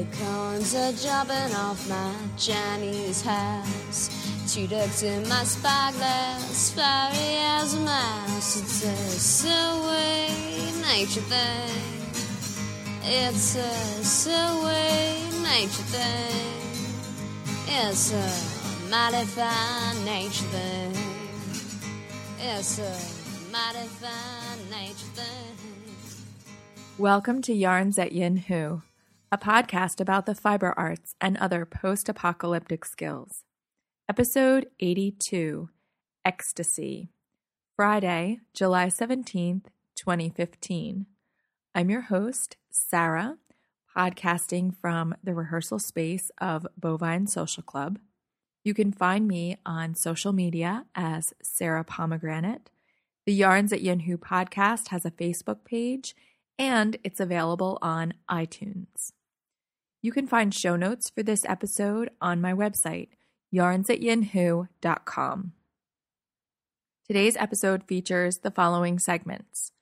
Acorns are dropping off my Chinese house. 2 ducks in my spyglass, fiery as a mouse. It's a silly nature thing. It's a silly nature thing. It's a mighty fine nature thing. It's a mighty fine nature thing. Welcome to Yarns at Yin Hu, a podcast about the fiber arts and other post-apocalyptic skills. Episode 82, Ecstasy, Friday, July 17th, 2015. I'm your host, Sarah, podcasting from the rehearsal space of Bovine Social Club. You can find me on social media as Sarah Pomegranate. The Yarns at Yin Hu podcast has a Facebook page, and it's available on iTunes. You can find show notes for this episode on my website, yarnsatyinhu.com. Today's episode features the following segments: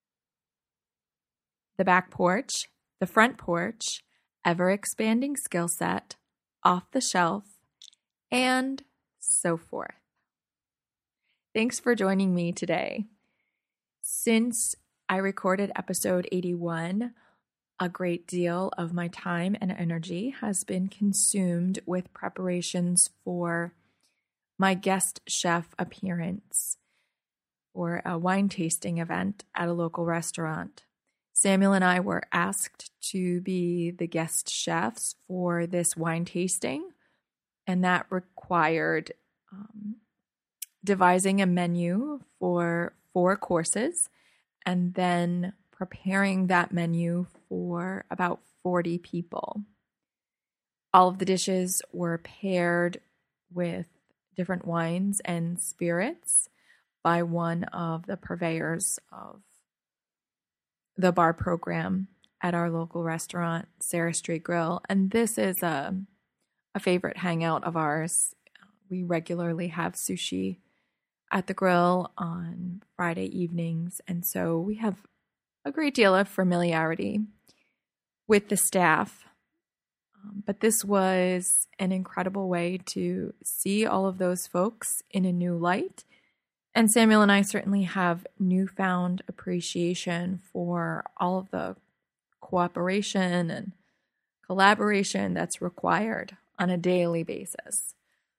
the back porch, the front porch, ever-expanding skill set, off the shelf, and so forth. Thanks for joining me today. Since I recorded episode 81, a great deal of my time and energy has been consumed with preparations for my guest chef appearance or a wine tasting event at a local restaurant. Samuel and I were asked to be the guest chefs for this wine tasting, and that required devising a menu for 4 courses and then preparing that menu for about 40 people. All of the dishes were paired with different wines and spirits by one of the purveyors of the bar program at our local restaurant, Sarah Street Grill. And this is a favorite hangout of ours. We regularly have sushi at the grill on Friday evenings, and so we have a great deal of familiarity with the staff. But this was an incredible way to see all of those folks in a new light. And Samuel and I certainly have newfound appreciation for all of the cooperation and collaboration that's required on a daily basis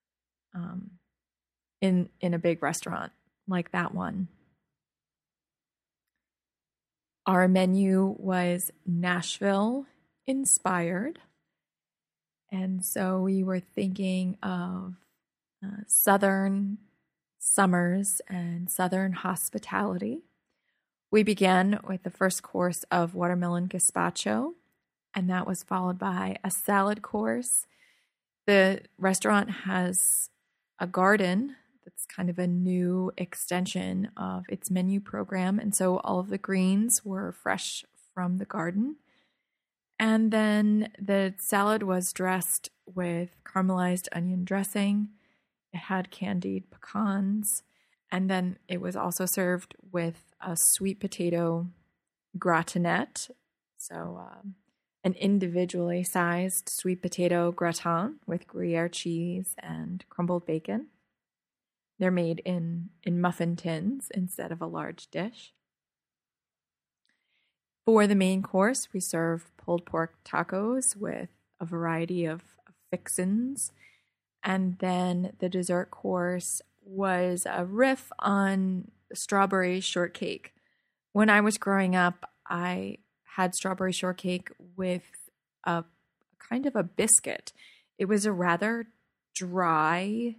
in a big restaurant like that one. Our menu was Nashville inspired, and so we were thinking of Southern summers and Southern hospitality. We began with the first course of watermelon gazpacho, and that was followed by a salad course. The restaurant has a garden that's kind of a new extension of its menu program, and so all of the greens were fresh from the garden. And then the salad was dressed with caramelized onion dressing. It had candied pecans, and then it was also served with a sweet potato gratinette, so an individually sized sweet potato gratin with Gruyere cheese and crumbled bacon. They're made in muffin tins instead of a large dish. For the main course, we served pulled pork tacos with a variety of fixins. And then the dessert course was a riff on strawberry shortcake. When I was growing up, I had strawberry shortcake with a kind of a biscuit. It was a rather dry,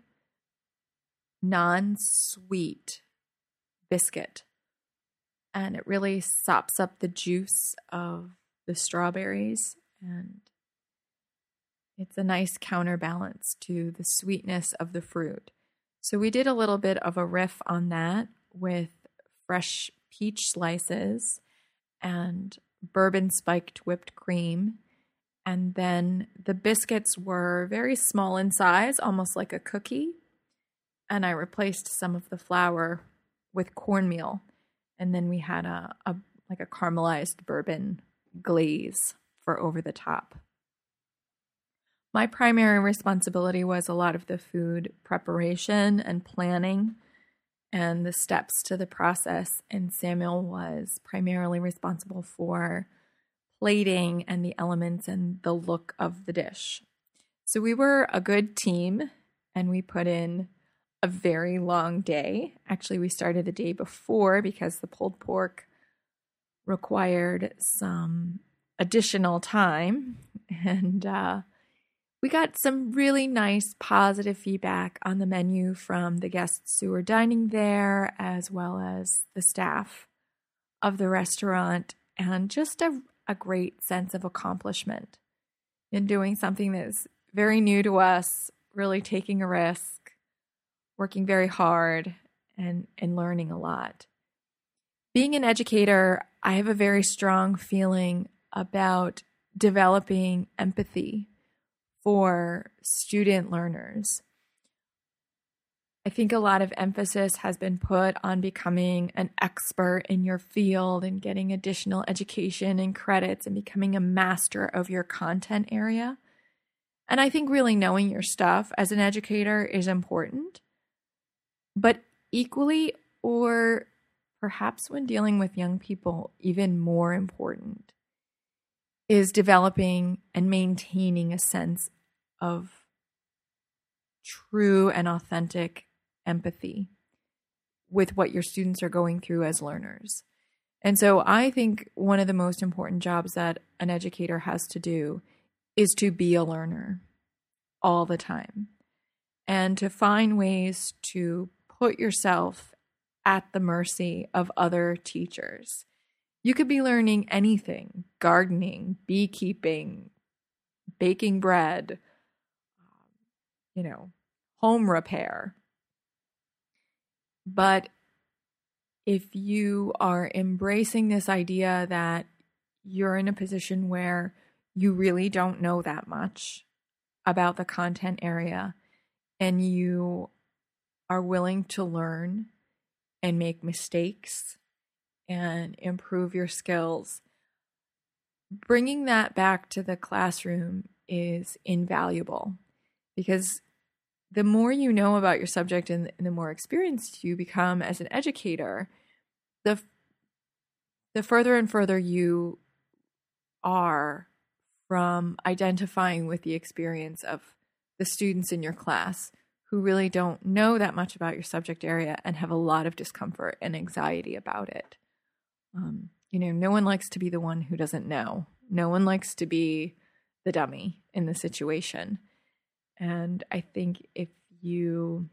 non-sweet biscuit, and it really sops up the juice of the strawberries, and it's a nice counterbalance to the sweetness of the fruit. So we did a little bit of a riff on that with fresh peach slices and bourbon spiked whipped cream. And then the biscuits were very small in size, almost like a cookie. And I replaced some of the flour with cornmeal. And then we had a caramelized bourbon glaze for over the top. My primary responsibility was a lot of the food preparation and planning and the steps to the process, and Samuel was primarily responsible for plating and the elements and the look of the dish. So we were a good team, and we put in a very long day. Actually, we started the day before because the pulled pork required some additional time, and we got some really nice positive feedback on the menu from the guests who were dining there, as well as the staff of the restaurant, and just a great sense of accomplishment in doing something that's very new to us, really taking a risk, working very hard, and learning a lot. Being an educator, I have a very strong feeling about developing empathy for student learners. I think a lot of emphasis has been put on becoming an expert in your field and getting additional education and credits and becoming a master of your content area. And I think really knowing your stuff as an educator is important. But equally, or perhaps when dealing with young people, even more important, is developing and maintaining a sense of true and authentic empathy with what your students are going through as learners. And so I think one of the most important jobs that an educator has to do is to be a learner all the time and to find ways to put yourself at the mercy of other teachers. You could be learning anything: gardening, beekeeping, baking bread, home repair. But if you are embracing this idea that you're in a position where you really don't know that much about the content area and you are willing to learn and make mistakes and improve your skills, bringing that back to the classroom is invaluable, because the more you know about your subject and the more experienced you become as an educator, the further and further you are from identifying with the experience of the students in your class who really don't know that much about your subject area and have a lot of discomfort and anxiety about it. No one likes to be the one who doesn't know. No one likes to be the dummy in the situation. And I think if you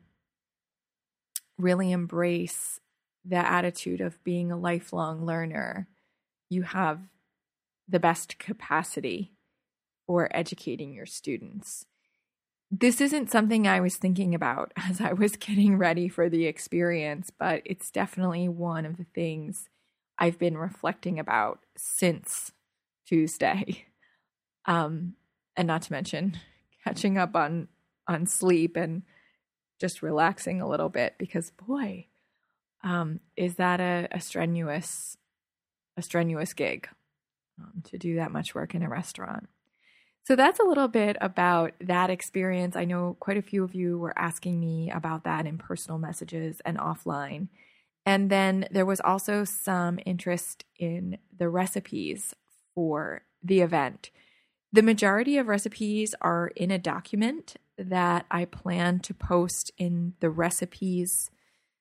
really embrace the attitude of being a lifelong learner, you have the best capacity for educating your students. This isn't something I was thinking about as I was getting ready for the experience, but it's definitely one of the things I've been reflecting about since Tuesday. And not to mention catching up on sleep and just relaxing a little bit, because boy, is that a strenuous gig to do that much work in a restaurant. So that's a little bit about that experience. I know quite a few of you were asking me about that in personal messages and offline. And then there was also some interest in the recipes for the event. The majority of recipes are in a document that I plan to post in the recipes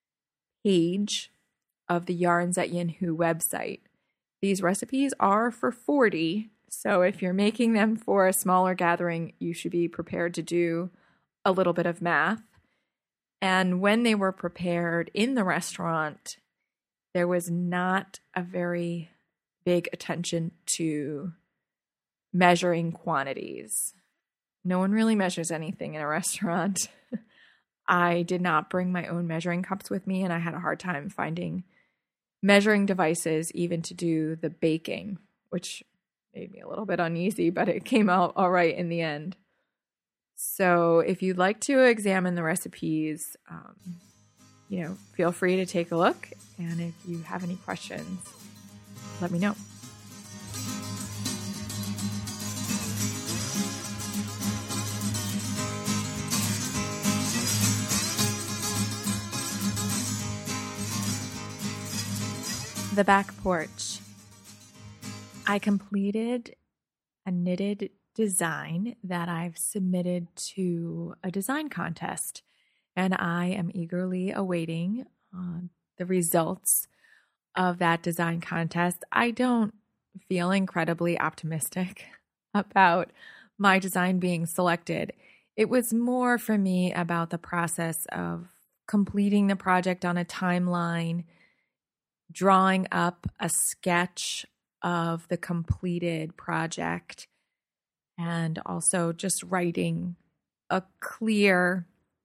page of the Yarns at Yinhu website. These recipes are for 40, so if you're making them for a smaller gathering, you should be prepared to do a little bit of math. And when they were prepared in the restaurant, there was not a very big attention to measuring quantities. No one really measures anything in a restaurant. I did not bring my own measuring cups with me, and I had a hard time finding measuring devices even to do the baking, which made me a little bit uneasy, but it came out all right in the end. So if you'd like to examine the recipes, feel free to take a look. And if you have any questions, let me know. the back porch. I completed a knitted design that I've submitted to a design contest, and I am eagerly awaiting the results of that design contest. I don't feel incredibly optimistic about my design being selected. It was more for me about the process of completing the project on a timeline, drawing up a sketch of the completed project, and also just writing a clear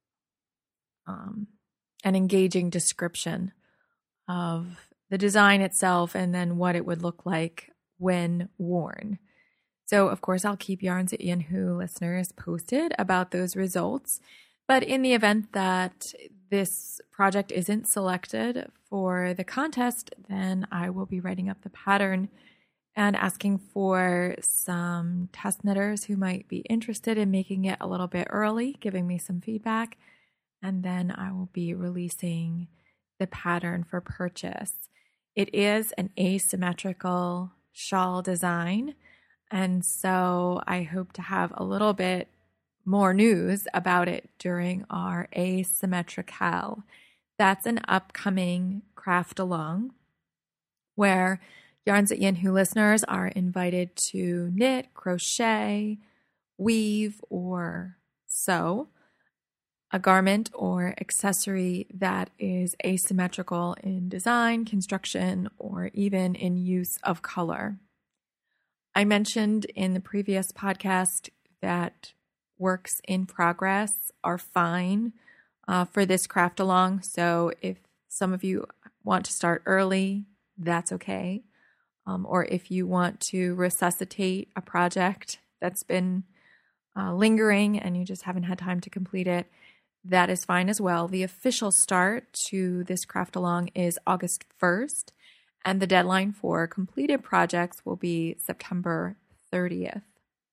and engaging description of the design itself and then what it would look like when worn. So, of course, I'll keep Yarns at Ian Who listeners posted about those results. But in the event that this project isn't selected for the contest, then I will be writing up the pattern and asking for some test knitters who might be interested in making it a little bit early, giving me some feedback. And then I will be releasing the pattern for purchase. It is an asymmetrical shawl design. And so I hope to have a little bit more news about it during our Asymmetrical. That's an upcoming craft along where Yarns at Ian Who listeners are invited to knit, crochet, weave, or sew a garment or accessory that is asymmetrical in design, construction, or even in use of color. I mentioned in the previous podcast that works in progress are fine for this craft along. So if some of you want to start early, that's okay. Or if you want to resuscitate a project that's been lingering and you just haven't had time to complete it, that is fine as well. The official start to this craft along is August 1st, and the deadline for completed projects will be September 30th.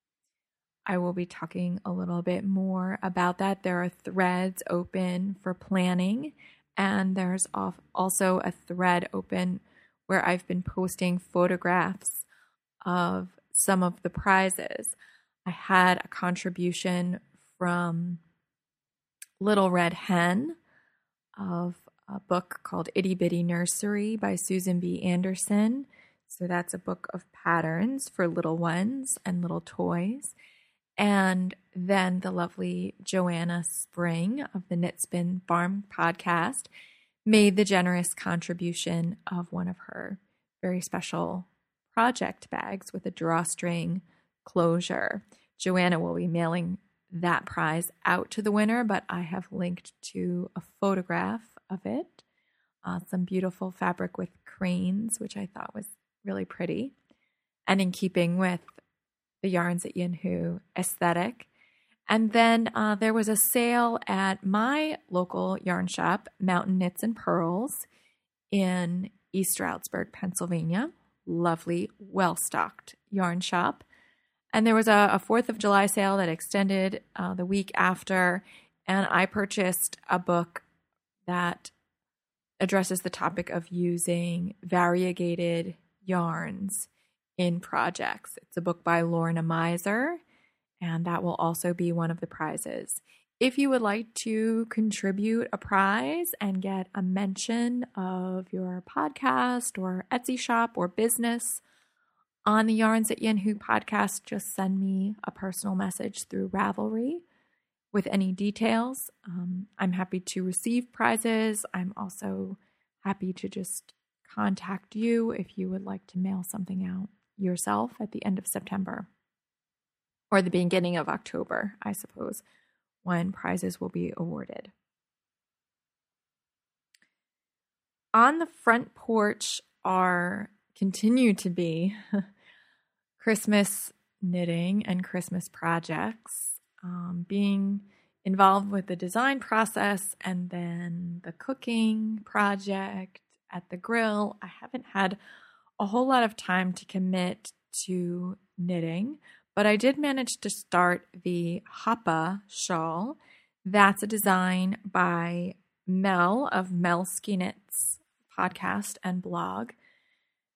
I will be talking a little bit more about that. There are threads open for planning, and there's also a thread open where I've been posting photographs of some of the prizes. I had a contribution from Little Red Hen of a book called Itty Bitty Nursery by Susan B. Anderson. So that's a book of patterns for little ones and little toys. And then the lovely Joanna Spring of the Knit Spin Farm podcast made the generous contribution of one of her very special project bags with a drawstring closure. Joanna will be mailing that prize out to the winner, but I have linked to a photograph of it, some beautiful fabric with cranes, which I thought was really pretty and in keeping with the Yarns at Ian Who aesthetic. And then there was a sale at my local yarn shop, Mountain Knits and Pearls, in East Stroudsburg, Pennsylvania. Lovely, well-stocked yarn shop. And there was a 4th of July sale that extended the week after, and I purchased a book that addresses the topic of using variegated yarns in projects. It's a book by Lorna Miser, and that will also be one of the prizes. If you would like to contribute a prize and get a mention of your podcast or Etsy shop or business on the Yarns at Ian Who podcast, just send me a personal message through Ravelry with any details. I'm happy to receive prizes. I'm also happy to just contact you if you would like to mail something out yourself at the end of September or the beginning of October, I suppose, when prizes will be awarded. On the front porch continue to be Christmas knitting and Christmas projects, being involved with the design process and then the cooking project at the grill. I haven't had a whole lot of time to commit to knitting, but I did manage to start the Hapa shawl. That's a design by Mel of Mel Ski Knits podcast and blog.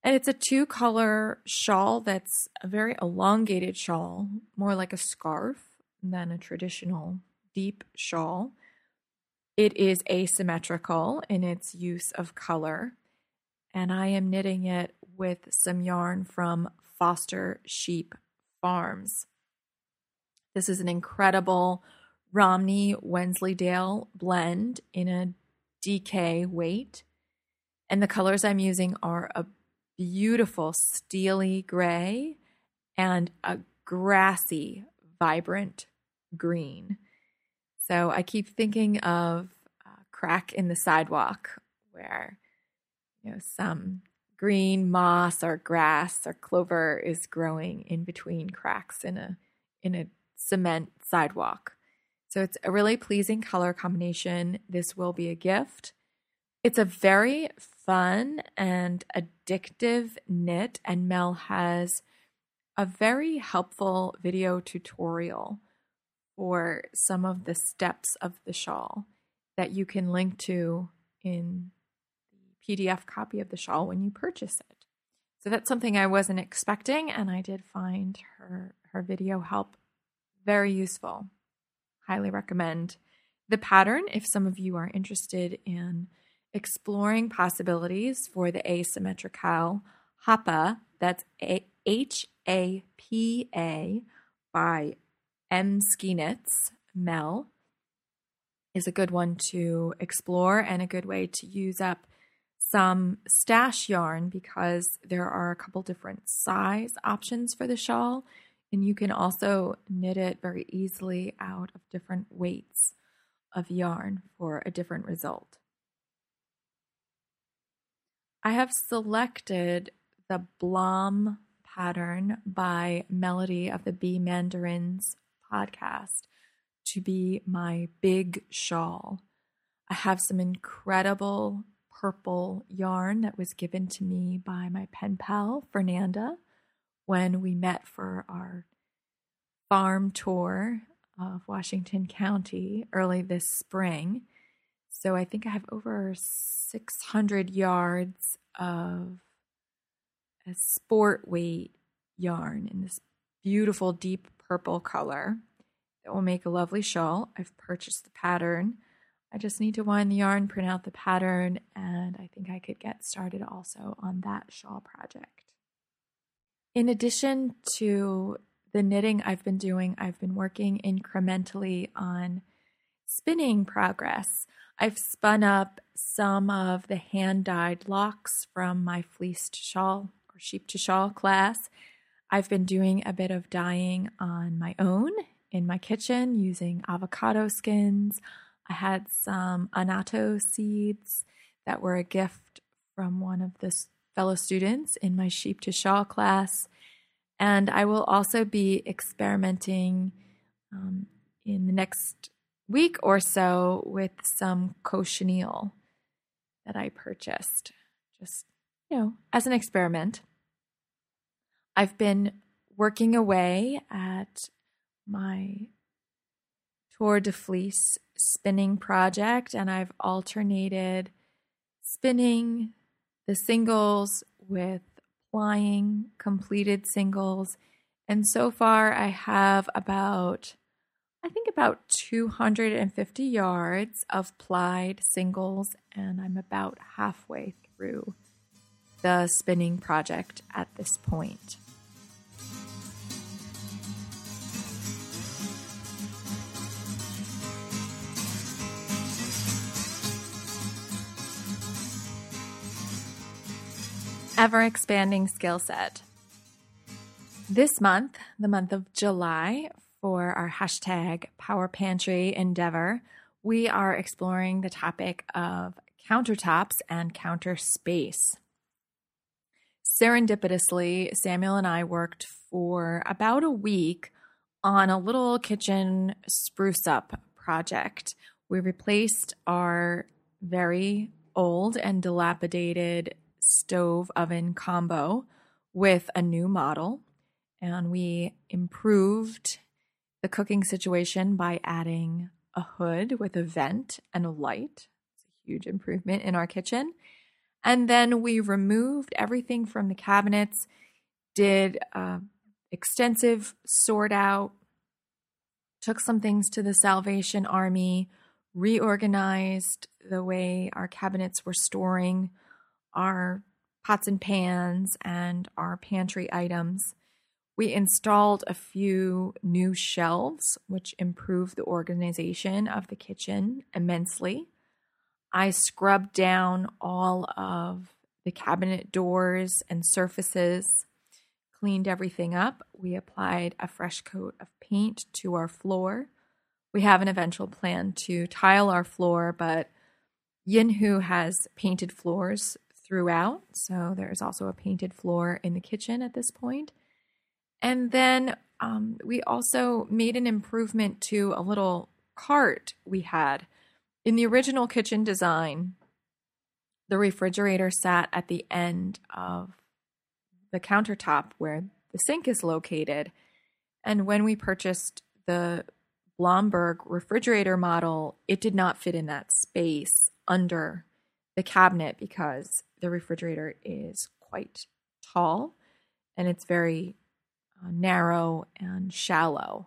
And it's a 2-color shawl that's a very elongated shawl, more like a scarf than a traditional deep shawl. It is asymmetrical in its use of color, and I am knitting it with some yarn from Foster Sheep Farms. This is an incredible Romney Wensleydale blend in a DK weight, and the colors I'm using are a beautiful steely gray and a grassy, vibrant green. So I keep thinking of Crack in the Sidewalk, where some green moss or grass or clover is growing in between cracks in a cement sidewalk. So it's a really pleasing color combination. This will be a gift. It's a very fun and addictive knit, and Mel has a very helpful video tutorial for some of the steps of the shawl that you can link to in the PDF copy of the shawl when you purchase it. So that's something I wasn't expecting, and I did find her video help very useful. Highly recommend the pattern if some of you are interested in exploring possibilities for the asymmetrical Hapa. That's HAPA by M. Ski Knits. Mel is a good one to explore and a good way to use up some stash yarn, because there are a couple different size options for the shawl, and you can also knit it very easily out of different weights of yarn for a different result. I have selected the Blom pattern by Melody of the Bee Mandarins podcast to be my big shawl. I have some incredible purple yarn that was given to me by my pen pal, Fernanda, when we met for our farm tour of Washington County early this spring. So I think I have over 600 yards of a sport weight yarn in this beautiful deep purple color that will make a lovely shawl. I've purchased the pattern. I just need to wind the yarn, print out the pattern, and I think I could get started also on that shawl project. In addition to the knitting I've been doing, I've been working incrementally on spinning progress. I've spun up some of the hand-dyed locks from my fleeced shawl or sheep to shawl class. I've been doing a bit of dyeing on my own in my kitchen using avocado skins. I had some annatto seeds that were a gift from one of the fellow students in my sheep to shawl class. And I will also be experimenting in the next week or so with some cochineal that I purchased, just, as an experiment. I've been working away at my Tour de Fleece spinning project, and I've alternated spinning the singles with plying completed singles. And so far I have about 250 yards of plied singles, and I'm about halfway through the spinning project at this point. Ever-expanding skill set. This month, the month of July, for our hashtag Power Pantry endeavor, we are exploring the topic of countertops and counter space. Serendipitously, Samuel and I worked for about a week on a little kitchen spruce up project. We replaced our very old and dilapidated stove oven combo with a new model, and we improved the cooking situation by adding a hood with a vent and a light. It's a huge improvement in our kitchen. And then we removed everything from the cabinets, did extensive sort out, took some things to the Salvation Army, reorganized the way our cabinets were storing our pots and pans and our pantry items. We installed a few new shelves, which improved the organization of the kitchen immensely. I scrubbed down all of the cabinet doors and surfaces, cleaned everything up. We applied a fresh coat of paint to our floor. We have an eventual plan to tile our floor, but Yinhu has painted floors throughout, so there is also a painted floor in the kitchen at this point. And then we also made an improvement to a little cart we had. In the original kitchen design, the refrigerator sat at the end of the countertop where the sink is located. And when we purchased the Blomberg refrigerator model, it did not fit in that space under the cabinet because the refrigerator is quite tall and it's very narrow and shallow.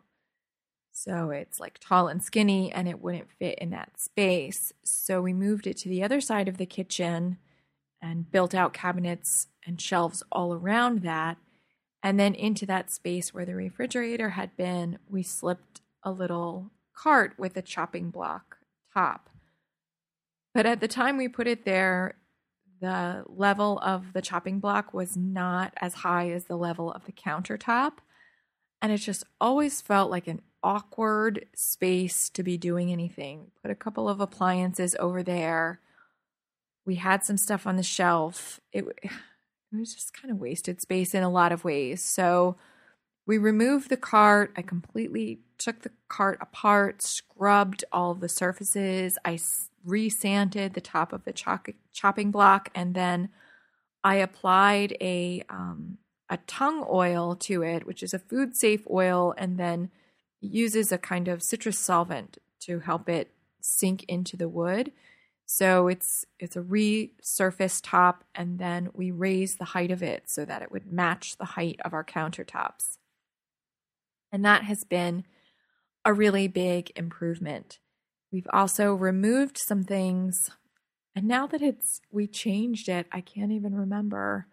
So it's like tall and skinny and it wouldn't fit in that space. So we moved it to the other side of the kitchen and built out cabinets and shelves all around that. And then into that space where the refrigerator had been, we slipped a little cart with a chopping block top. But at the time we put it there, the level of the chopping block was not as high as the level of the countertop. And it just always felt like an awkward space to be doing anything. Put a couple of appliances over there. We had some stuff on the shelf. It was just kind of wasted space in a lot of ways. So we removed the cart. I completely took the cart apart, scrubbed all of the surfaces. I resanded the top of the chopping block, and then I applied a tung oil to it, which is a food safe oil, and then uses a kind of citrus solvent to help it sink into the wood. So it's a resurfaced top, and then we raised the height of it so that it would match the height of our countertops. And that has been a really big improvement. We've also removed some things, and now that we changed it, I can't even remember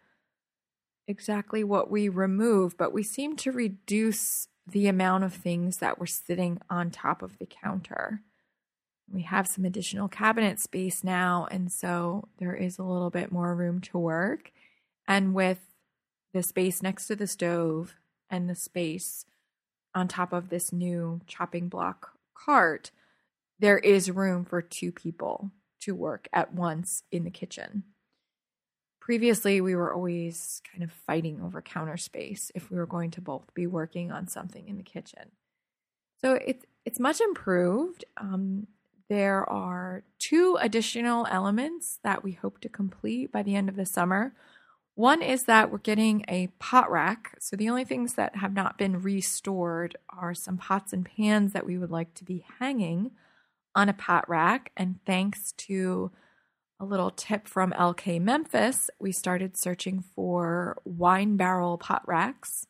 exactly what we removed, but we seem to reduce the amount of things that were sitting on top of the counter. We have some additional cabinet space now, and so there is a little bit more room to work. And with the space next to the stove and the space on top of this new chopping block cart, there is room for two people to work at once in the kitchen. Previously, we were always kind of fighting over counter space if we were going to both be working on something in the kitchen. So it's much improved. There are 2 additional elements that we hope to complete by the end of the summer. One is that we're getting a pot rack. So the only things that have not been restored are some pots and pans that we would like to be hanging on a pot rack. And thanks to a little tip from LK Memphis, we started searching for wine barrel pot racks.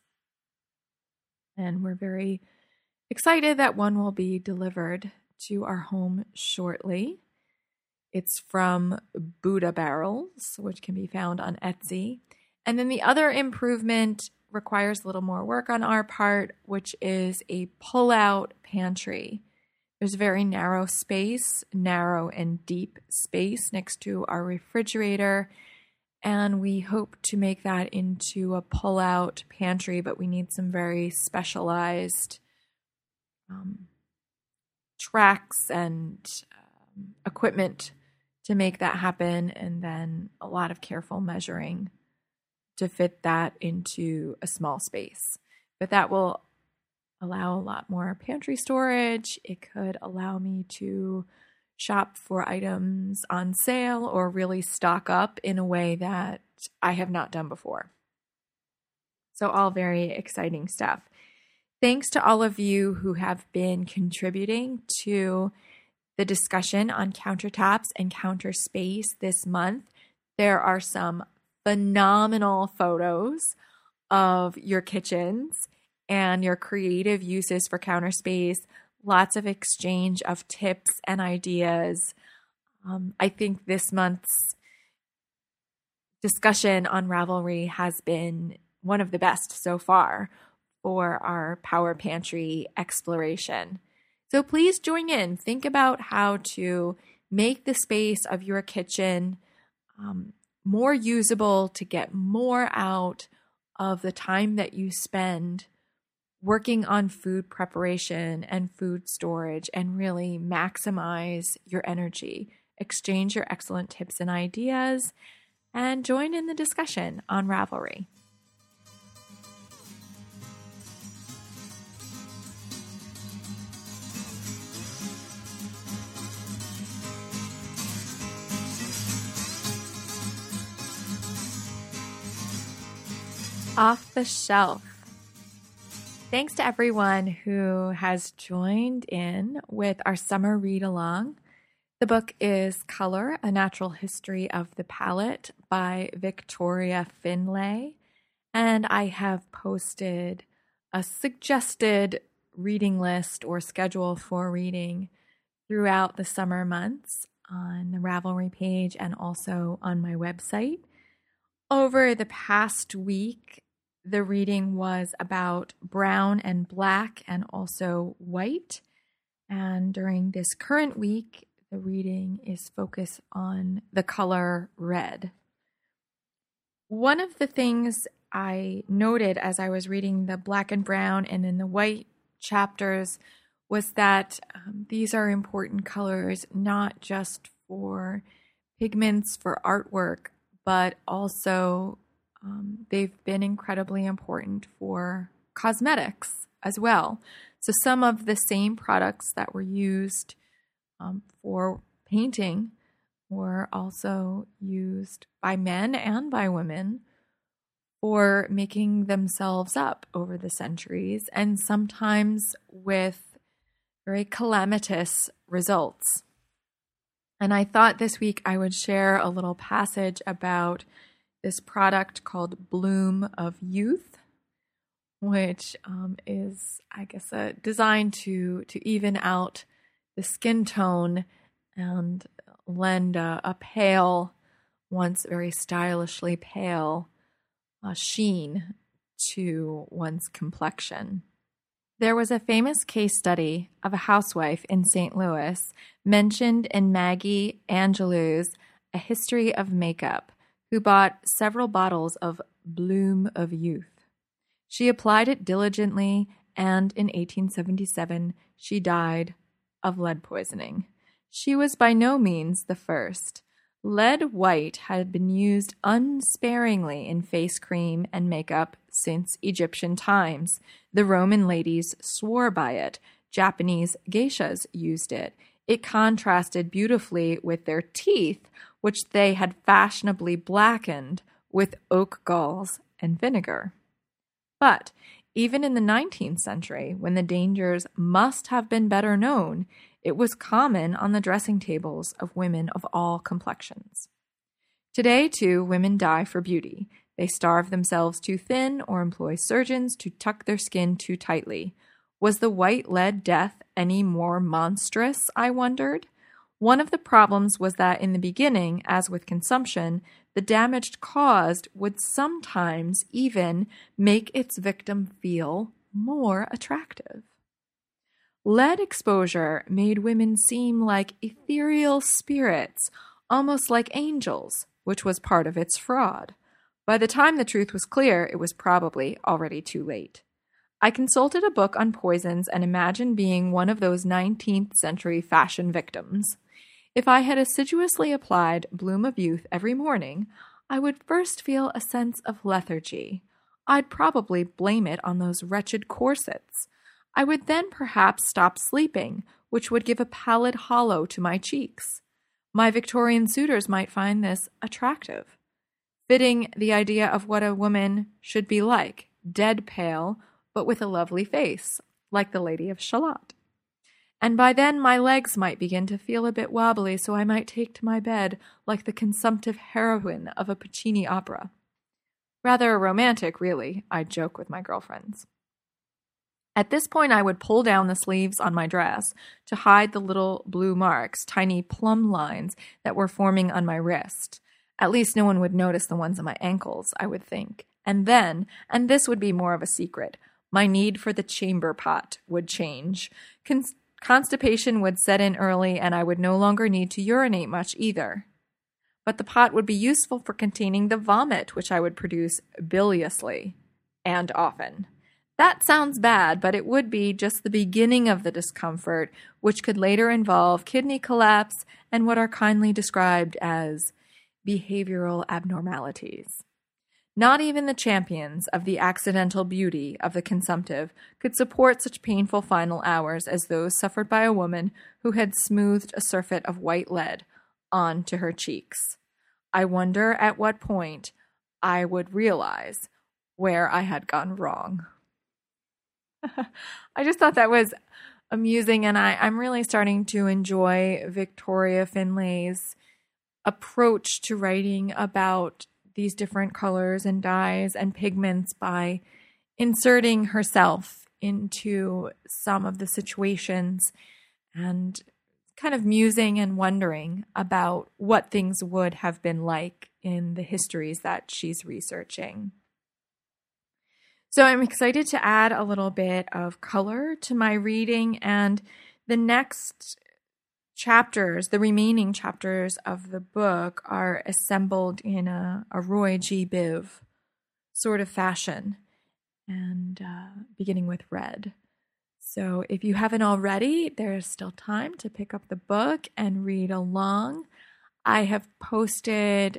And we're very excited that one will be delivered to our home shortly. It's from Buddha Barrels, which can be found on Etsy. And then the other improvement requires a little more work on our part, which is a pull-out pantry. There's a very narrow and deep space next to our refrigerator, and we hope to make that into a pull-out pantry, but we need some very specialized tracks and equipment to make that happen, and then a lot of careful measuring to fit that into a small space. But that will allow a lot more pantry storage. It could allow me to shop for items on sale or really stock up in a way that I have not done before. So all very exciting stuff. Thanks to all of you who have been contributing to the discussion on countertops and counter space this month. There are some phenomenal photos of your kitchens and your creative uses for counter space, lots of exchange of tips and ideas. I think this month's discussion on Ravelry has been one of the best so far for our Power Pantry exploration. So please join in. Think about how to make the space of your kitchen more usable to get more out of the time that you spend working on food preparation and food storage, and really maximize your energy. Exchange your excellent tips and ideas, and join in the discussion on Ravelry. Off the Shelf. Thanks to everyone who has joined in with our summer read-along. The book is Color, A Natural History of the Palette by Victoria Finlay, and I have posted a suggested reading list or schedule for reading throughout the summer months on the Ravelry page and also on my website. Over the past week, the reading was about brown and black and also white. And during this current week, the reading is focused on the color red. One of the things I noted as I was reading the black and brown and then the white chapters was that these are important colors not just for pigments for artwork, but also they've been incredibly important for cosmetics as well. So some of the same products that were used for painting were also used by men and by women for making themselves up over the centuries, and sometimes with very calamitous results. And I thought this week I would share a little passage about this product called Bloom of Youth, which is, I guess, designed to even out the skin tone and lend a pale, once very stylishly pale, sheen to one's complexion. There was a famous case study of a housewife in St. Louis mentioned in Maggie Angelou's A History of Makeup, who bought several bottles of Bloom of Youth. She applied it diligently, and in 1877 she died of lead poisoning. She was by no means the first. Lead white had been used unsparingly in face cream and makeup since Egyptian times. The Roman ladies swore by it. Japanese geishas used it. It contrasted beautifully with their teeth, which they had fashionably blackened with oak galls and vinegar. But even in the 19th century, when the dangers must have been better known, it was common on the dressing tables of women of all complexions. Today, too, women die for beauty. They starve themselves too thin or employ surgeons to tuck their skin too tightly. Was the white lead death any more monstrous, I wondered? One of the problems was that in the beginning, as with consumption, the damage caused would sometimes even make its victim feel more attractive. Lead exposure made women seem like ethereal spirits, almost like angels, which was part of its fraud. By the time the truth was clear, it was probably already too late. I consulted a book on poisons and imagined being one of those 19th century fashion victims. If I had assiduously applied Bloom of Youth every morning, I would first feel a sense of lethargy. I'd probably blame it on those wretched corsets. I would then perhaps stop sleeping, which would give a pallid hollow to my cheeks. My Victorian suitors might find this attractive, fitting the idea of what a woman should be like, dead pale, but with a lovely face, like the Lady of Shalott. and by then my legs might begin to feel a bit wobbly, so I might take to my bed like the consumptive heroine of a Puccini opera. Rather romantic, really, I'd joke with my girlfriends. At this point, I would pull down the sleeves on my dress to hide the little blue marks, tiny plumb lines that were forming on my wrist. At least no one would notice the ones on my ankles, I would think. And then, and this would be more of a secret, my need for the chamber pot would change. Constipation would set in early, and I would no longer need to urinate much either. But the pot would be useful for containing the vomit, which I would produce biliously and often. That sounds bad, but it would be just the beginning of the discomfort, which could later involve kidney collapse and what are kindly described as behavioral abnormalities. Not even the champions of the accidental beauty of the consumptive could support such painful final hours as those suffered by a woman who had smoothed a surfeit of white lead onto her cheeks. I wonder at what point I would realize where I had gone wrong. I just thought that was amusing, and I'm really starting to enjoy Victoria Finlay's approach to writing about these different colors and dyes and pigments by inserting herself into some of the situations and kind of musing and wondering about what things would have been like in the histories that she's researching. So I'm excited to add a little bit of color to my reading, and the next chapters, the remaining chapters of the book, are assembled in a Roy G. Biv sort of fashion, and beginning with red. So if you haven't already, there's still time to pick up the book and read along. I have posted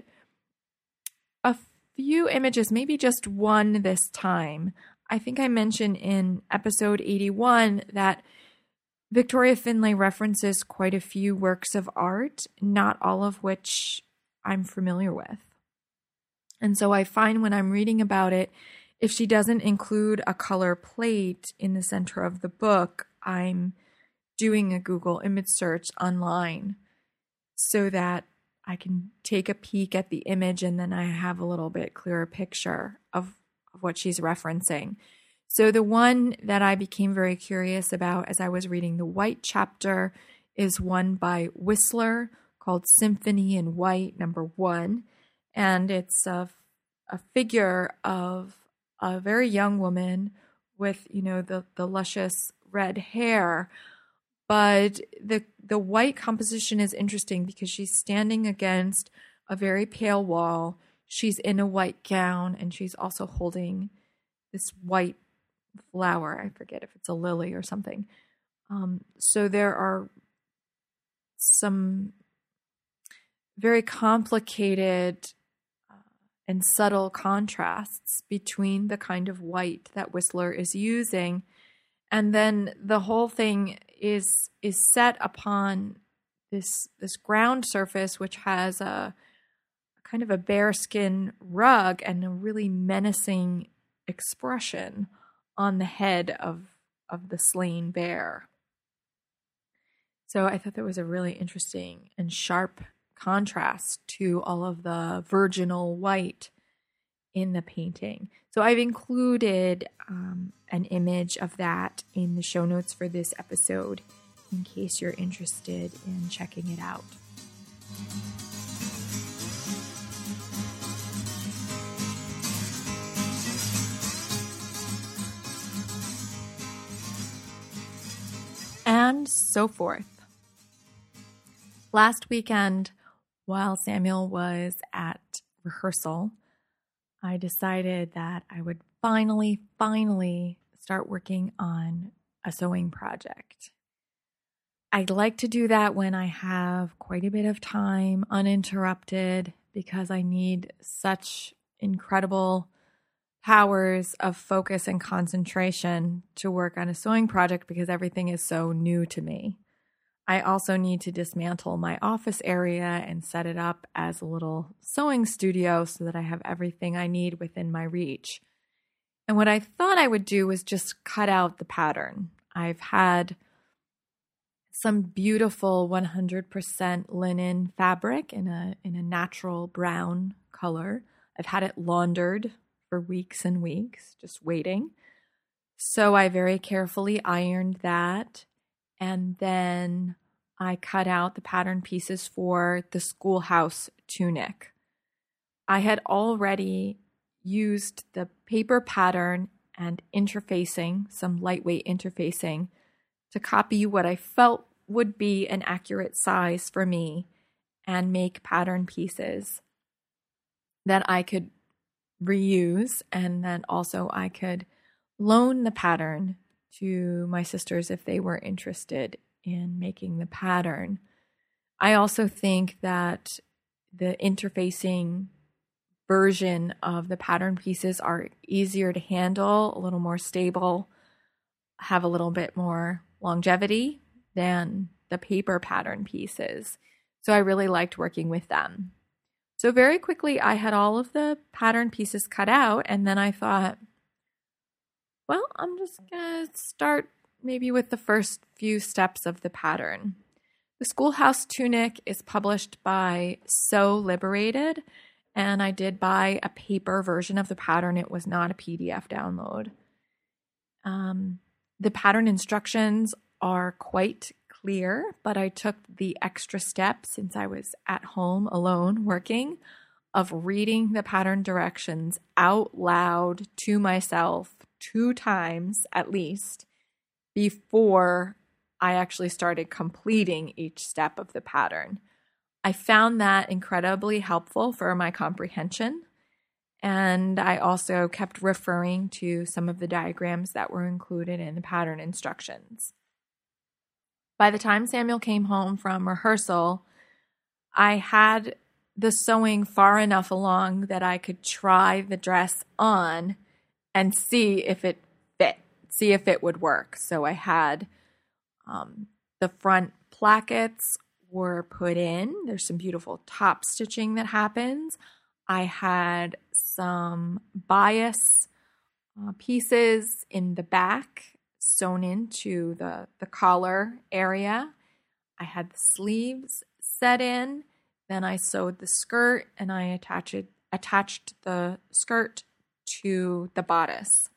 a few images, maybe just one this time. I think I mentioned in episode 81 that Victoria Finlay references quite a few works of art, not all of which I'm familiar with. And so I find when I'm reading about it, if she doesn't include a color plate in the center of the book, I'm doing a Google image search online so that I can take a peek at the image and then I have a little bit clearer picture of what she's referencing. So the one that I became very curious about as I was reading the White chapter is one by Whistler called Symphony in White, number 1. And it's a figure of a very young woman with, the luscious red hair. But the white composition is interesting because she's standing against a very pale wall. She's in a white gown, and she's also holding this white flower. I forget if it's a lily or something. So there are some very complicated and subtle contrasts between the kind of white that Whistler is using. And then the whole thing is set upon this ground surface, which has a kind of a bearskin rug and a really menacing expression on the head of the slain bear. So I thought that was a really interesting and sharp contrast to all of the virginal white in the painting. So I've included an image of that in the show notes for this episode in case you're interested in checking it out. And so forth. Last weekend, while Samuel was at rehearsal, I decided that I would finally start working on a sewing project. I'd like to do that when I have quite a bit of time uninterrupted because I need such incredible powers of focus and concentration to work on a sewing project because everything is so new to me. I also need to dismantle my office area and set it up as a little sewing studio so that I have everything I need within my reach. And what I thought I would do was just cut out the pattern. I've had some beautiful 100% linen fabric in a natural brown color. I've had it laundered for weeks and weeks, just waiting. So I very carefully ironed that, and then I cut out the pattern pieces for the schoolhouse tunic. I had already used the paper pattern and interfacing, some lightweight interfacing, to copy what I felt would be an accurate size for me and make pattern pieces that I could reuse, and then also I could loan the pattern to my sisters if they were interested in making the pattern. I also think that the interfacing version of the pattern pieces are easier to handle, a little more stable, have a little bit more longevity than the paper pattern pieces. So I really liked working with them. So very quickly I had all of the pattern pieces cut out, and then I thought, well, I'm just going to start maybe with the first few steps of the pattern. The Schoolhouse Tunic is published by Sew Liberated, and I did buy a paper version of the pattern. It was not a PDF download. The pattern instructions are quite clear, but I took the extra step, since I was at home alone working, of reading the pattern directions out loud to myself 2 times at least before I actually started completing each step of the pattern. I found that incredibly helpful for my comprehension, and I also kept referring to some of the diagrams that were included in the pattern instructions. By the time Samuel came home from rehearsal, I had the sewing far enough along that I could try the dress on and see if it fit, see if it would work. So I had the front plackets were put in. There's some beautiful top stitching that happens. I had some bias pieces in the back sewn into the collar area. I had the sleeves set in. Then I sewed the skirt, and I attached the skirt to the bodice.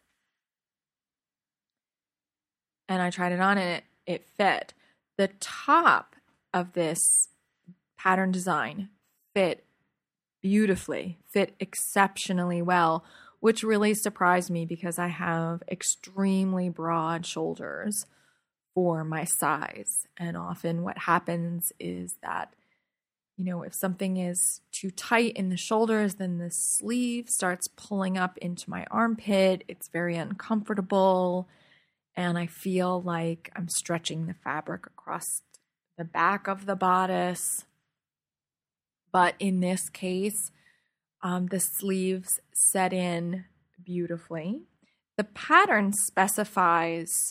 And I tried it on, and it fit. The top of this pattern design fit beautifully, fit exceptionally well, which really surprised me because I have extremely broad shoulders for my size. And often what happens is that, you know, if something is too tight in the shoulders, then the sleeve starts pulling up into my armpit. It's very uncomfortable, and I feel like I'm stretching the fabric across the back of the bodice. But in this case, the sleeves set in beautifully. The pattern specifies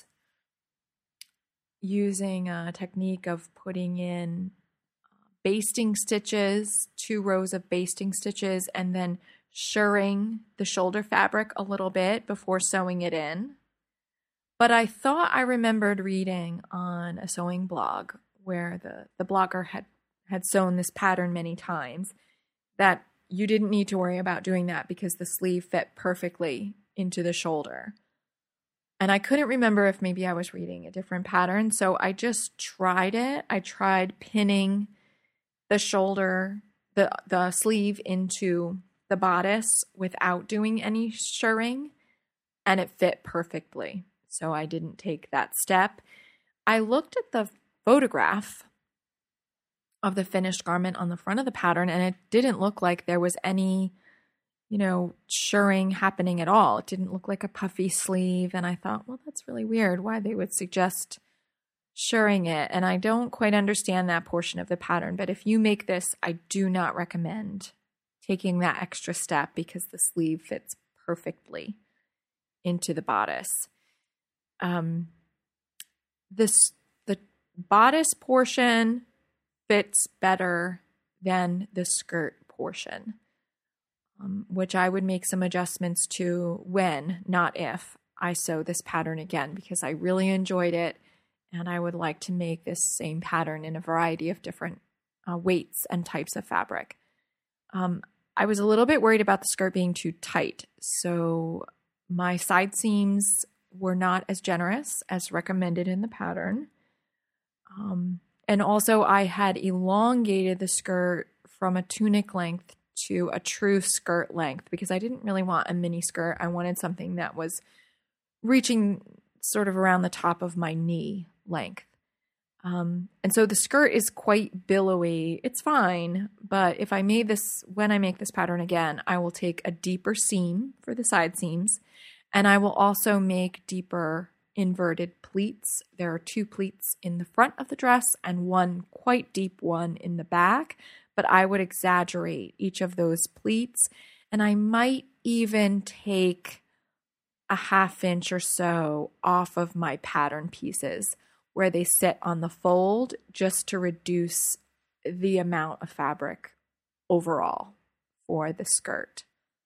using a technique of putting in basting stitches, 2 rows of basting stitches, and then shirring the shoulder fabric a little bit before sewing it in. But I thought I remembered reading on a sewing blog where the blogger had sewn this pattern many times, that you didn't need to worry about doing that because the sleeve fit perfectly into the shoulder. And I couldn't remember if maybe I was reading a different pattern, so I just tried it. I tried pinning the shoulder, the sleeve into the bodice without doing any shirring, and it fit perfectly. So I didn't take that step. I looked at the photograph of the finished garment on the front of the pattern, and it didn't look like there was any, shirring happening at all. It didn't look like a puffy sleeve, and I thought, well, that's really weird why they would suggest shirring it, and I don't quite understand that portion of the pattern. But if you make this, I do not recommend taking that extra step because the sleeve fits perfectly into the bodice. The bodice portion fits better than the skirt portion, which I would make some adjustments to when, not if, I sew this pattern again, because I really enjoyed it And I would like to make this same pattern in a variety of different weights and types of fabric. I was a little bit worried about the skirt being too tight, so my side seams were not as generous as recommended in the pattern. And also I had elongated the skirt from a tunic length to a true skirt length because I didn't really want a mini skirt. I wanted something that was reaching sort of around the top of my knee length. And so the skirt is quite billowy. It's fine, but if I made this, when I make this pattern again, I will take a deeper seam for the side seams, and I will also make deeper inverted pleats. There are 2 pleats in the front of the dress and one quite deep one in the back, but I would exaggerate each of those pleats, and I might even take a 1/2 inch or so off of my pattern pieces where they sit on the fold just to reduce the amount of fabric overall for the skirt.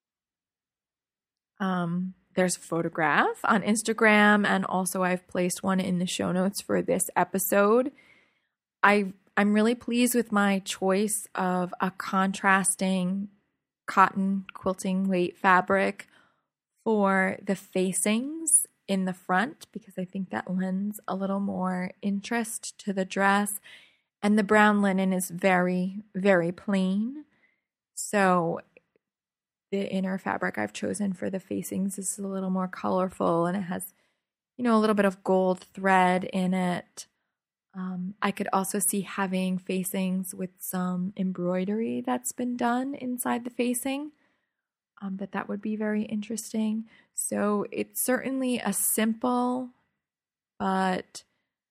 There's a photograph on Instagram, and also I've placed one in the show notes for this episode. I'm really pleased with my choice of a contrasting cotton quilting weight fabric for the facings in the front because I think that lends a little more interest to the dress. And the brown linen is very, very plain. So the inner fabric I've chosen for the facings is a little more colorful, and it has, a little bit of gold thread in it. I could also see having facings with some embroidery that's been done inside the facing. That would be very interesting. So it's certainly a simple, but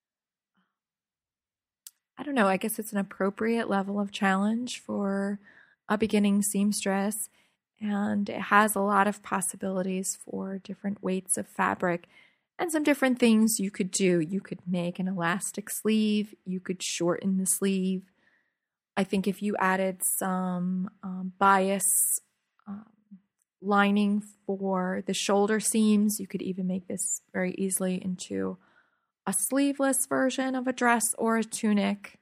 I don't know, I guess it's an appropriate level of challenge for a beginning seamstress. And it has a lot of possibilities for different weights of fabric and some different things you could do. You could make an elastic sleeve. You could shorten the sleeve. I think if you added some bias lining for the shoulder seams, you could even make this very easily into a sleeveless version of a dress or a tunic.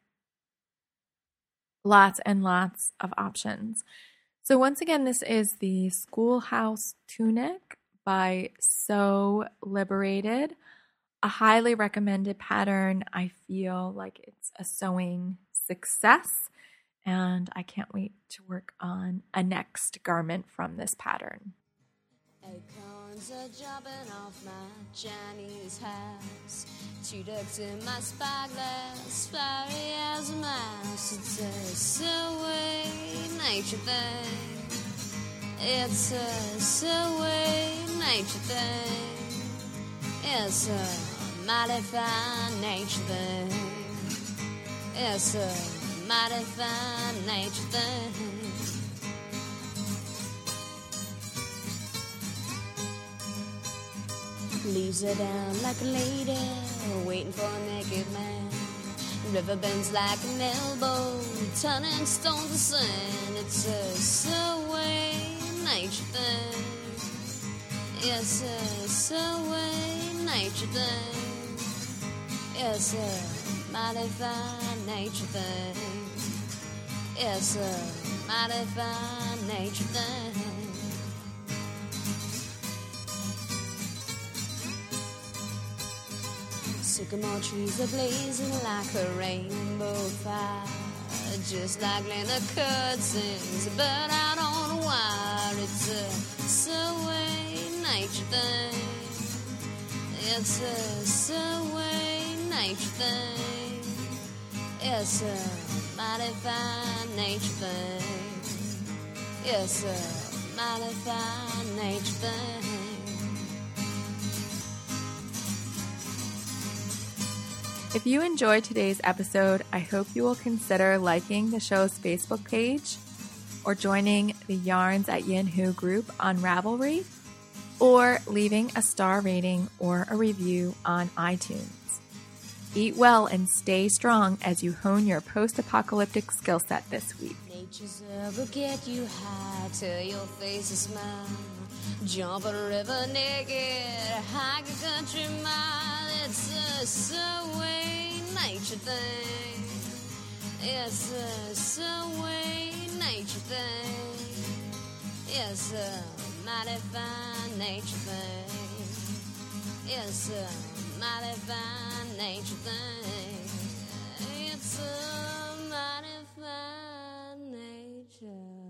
Lots and lots of options. So once again, this is the Schoolhouse Tunic by Sew Liberated. A highly recommended pattern. I feel like it's a sewing success, and I can't wait to work on a next garment from this pattern. Acorns are dropping off my Chinese house. 2 ducks in my spyglass, fiery as a mouse. It's a subway nature thing. It's a subway nature thing. It's a mighty fine nature thing. It's a mighty fine nature thing. Leaves her down like a lady, waiting for a naked man. River bends like an elbow, turning stones to sand. It's a subway nature thing. It's a subway nature thing. It's a mighty fine nature thing. It's a mighty fine nature thing. Sycamore trees are blazing like a rainbow fire, just like Linda Curd sings a bird out on a wire. It's a subway nature thing. It's a subway nature thing. It's a mighty fine nature thing. It's a mighty fine nature thing. If you enjoyed today's episode, I hope you will consider liking the show's Facebook page or joining the Yarns at Yin Hu group on Ravelry or leaving a star rating or a review on iTunes. Eat well and stay strong as you hone your post-apocalyptic skill set this week. Nature's will get you high till your face is smile. Jump a river naked, hike a country mile. It's a subway nature thing. It's a subway nature thing. It's a mighty fine nature thing. It's a mighty fine nature thing. It's a mighty fine nature.